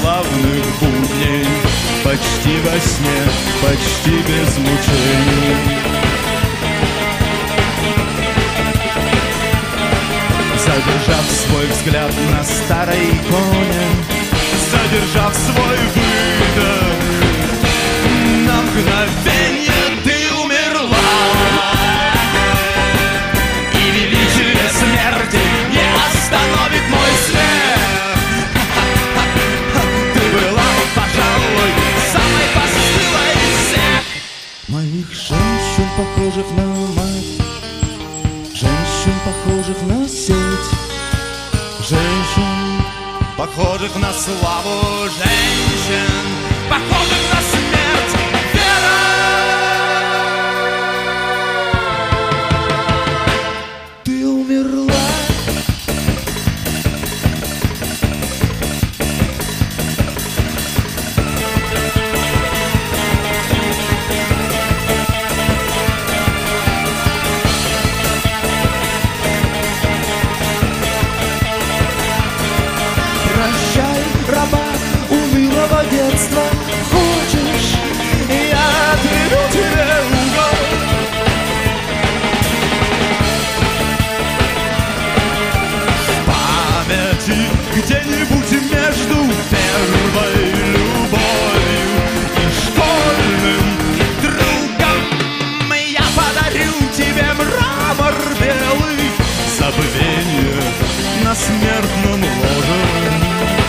славных будней, почти во сне, почти без мучений. Задержав свой взгляд на старой иконе, задержав свой выдох, на мгновенье ты умерла, и величие смерти не остановит мой смех. Ты была, пожалуй, самой постылой из всех моих женщин, похожих на мать, женщин, похожих на сеть, женщин, похожих на славу, женщин, похожих на смерть. Вера, ты умерла. Прощай, раба унылого детства. Хочешь, я отведу тебе угол. В памяти где-нибудь между первой любовью и школьным другом я подарю тебе мрамор белый, забвение на смертном ложе,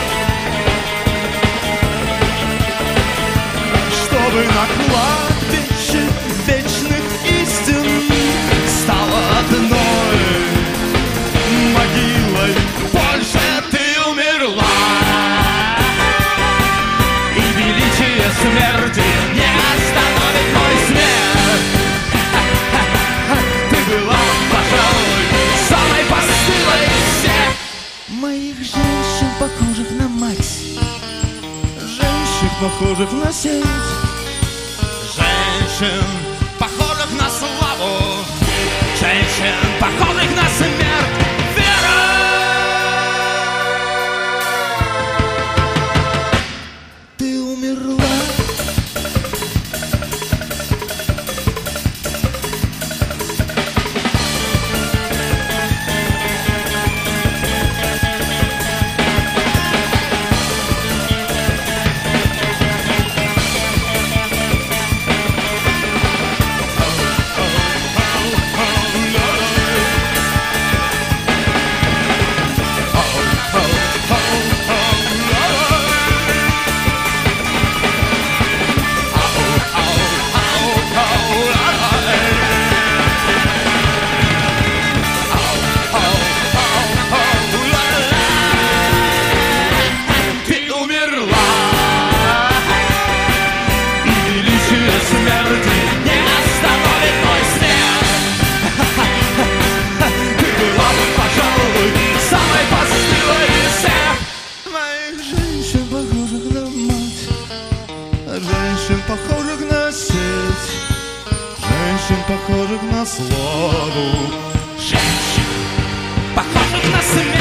чтобы на кладбище вечных истин стало одной могилой. Больше ты умерла, и величие смерти не остановит мой смех. Ты была, пожалуй, самой постылой из всех моих женщин, похожих на мать, женщин, похожих на сеть, женщин, похожих на славу, женщин, похожих на смерть. Вера, ты умерла. Женщин, похожих на сеть, женщин, похожих на славу, женщин, похожих на смерть.